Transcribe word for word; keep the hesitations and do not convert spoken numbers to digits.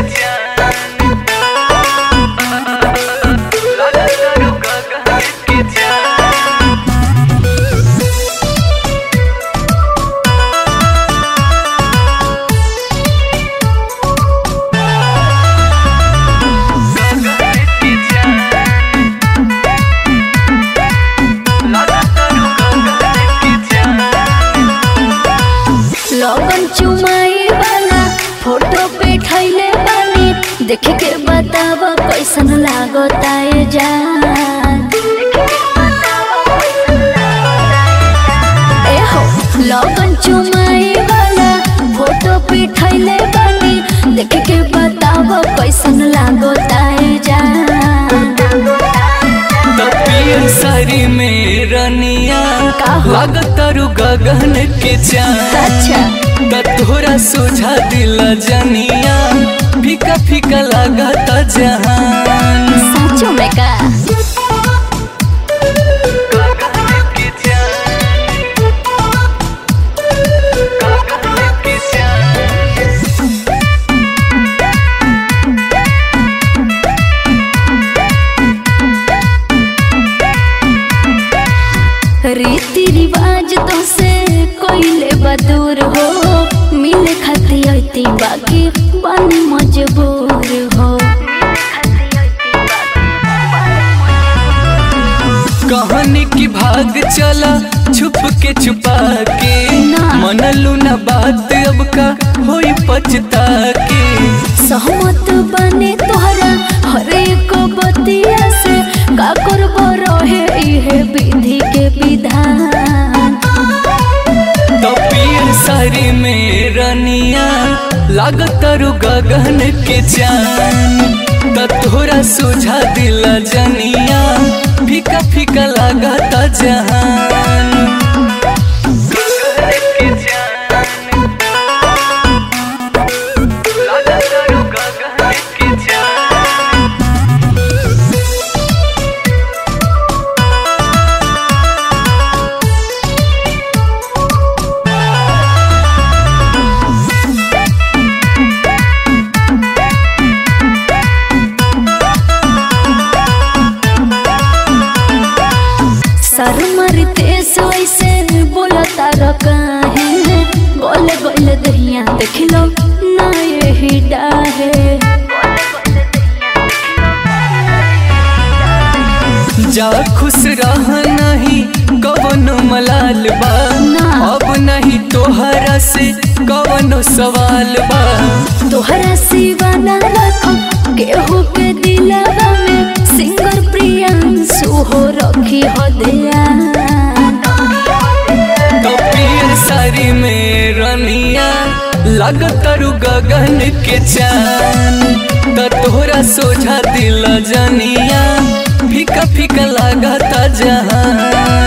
लगन चुमाई वाला फोटो पे ठैले बानी, देख के बताव कैसन लागता है जान। ए हो लगन चुमाई वाला फोटो पे ठैले बानी, देख के बताव कैसन लागता है जान। पियर सारी में रनिया लागतारू गगन के चाँद। अच्छा तोरा सोझा दिल जनिया फीका फीका लागता जहान। सचो में का रीति रिवाज तो से कोइले बदूर हो, मिले खाती होती बाकी बनी मजबूर हो। कहानी की भाग चला छुप के छुपा के, मनलू न बात अब का होई पछता के। सहमत बने तोहरा हर एक बतिया से, का करबो रहे इहे विधि के विधान। तो पियर सारी में रनिया लागतारू गगन के चाँद। तोरा सोझा दिल जनिया फीका फीका लागता जहान। सर मरते सोइसे बोलता रकाहे, बोले बोले दहिया देख लो ना यही डाहे। जा खुश रह नहीं कवन मलाल बा, अब नहीं तोहरा से कवनो सवाल बा। तोहरा सिवा ना रखो केहू के दिलवा में, सिंगर प्रियांशु हो रखी हो ध्यान। तो पियर सारी में रनिया लागतारू गगन के चाँद। तोहरा सोझा दिल जनिया फीका फीका लागता जहान।